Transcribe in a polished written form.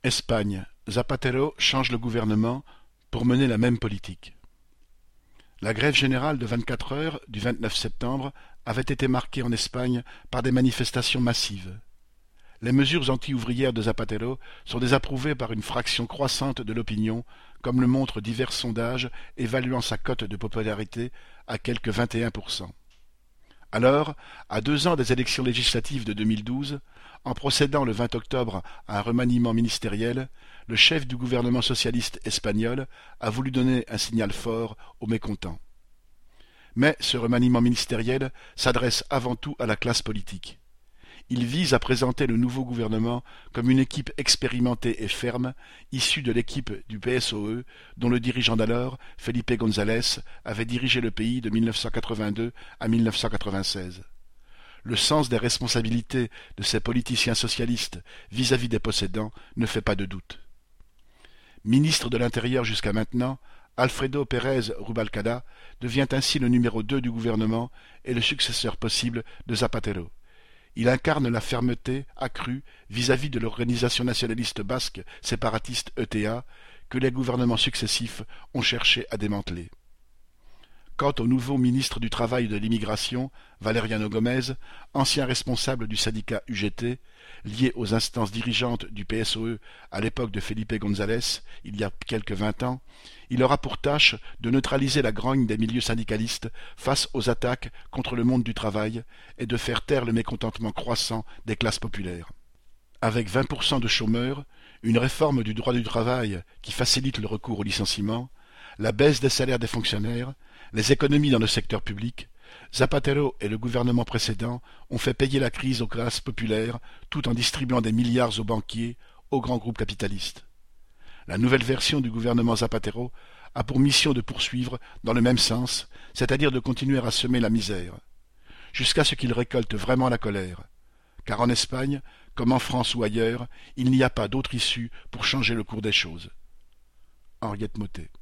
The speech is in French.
Espagne, Zapatero change le gouvernement pour mener la même politique. La grève générale de 24 heures du 29 septembre avait été marquée en Espagne par des manifestations massives. Les mesures anti-ouvrières de Zapatero sont désapprouvées par une fraction croissante de l'opinion, comme le montrent divers sondages évaluant sa cote de popularité à quelque 21%. Alors, à 2 ans des élections législatives de 2012, en procédant le 20 octobre à un remaniement ministériel, le chef du gouvernement socialiste espagnol a voulu donner un signal fort aux mécontents. Mais ce remaniement ministériel s'adresse avant tout à la classe politique. Il vise à présenter le nouveau gouvernement comme une équipe expérimentée et ferme, issue de l'équipe du PSOE, dont le dirigeant d'alors, Felipe González, avait dirigé le pays de 1982 à 1996. Le sens des responsabilités de ces politiciens socialistes vis-à-vis des possédants ne fait pas de doute. Ministre de l'Intérieur jusqu'à maintenant, Alfredo Pérez Rubalcaba devient ainsi le numéro 2 du gouvernement et le successeur possible de Zapatero. Il incarne la fermeté accrue vis-à-vis de l'organisation nationaliste basque séparatiste ETA que les gouvernements successifs ont cherché à démanteler. Quant au nouveau ministre du Travail et de l'Immigration, Valeriano Gómez, ancien responsable du syndicat UGT, lié aux instances dirigeantes du PSOE à l'époque de Felipe González, il y a quelques 20 ans, il aura pour tâche de neutraliser la grogne des milieux syndicalistes face aux attaques contre le monde du travail et de faire taire le mécontentement croissant des classes populaires. Avec 20% de chômeurs, une réforme du droit du travail qui facilite le recours au licenciement, la baisse des salaires des fonctionnaires, les économies dans le secteur public, Zapatero et le gouvernement précédent ont fait payer la crise aux classes populaires tout en distribuant des milliards aux banquiers, aux grands groupes capitalistes. La nouvelle version du gouvernement Zapatero a pour mission de poursuivre dans le même sens, c'est-à-dire de continuer à semer la misère, jusqu'à ce qu'il récolte vraiment la colère. Car en Espagne, comme en France ou ailleurs, il n'y a pas d'autre issue pour changer le cours des choses. Henriette Mottet.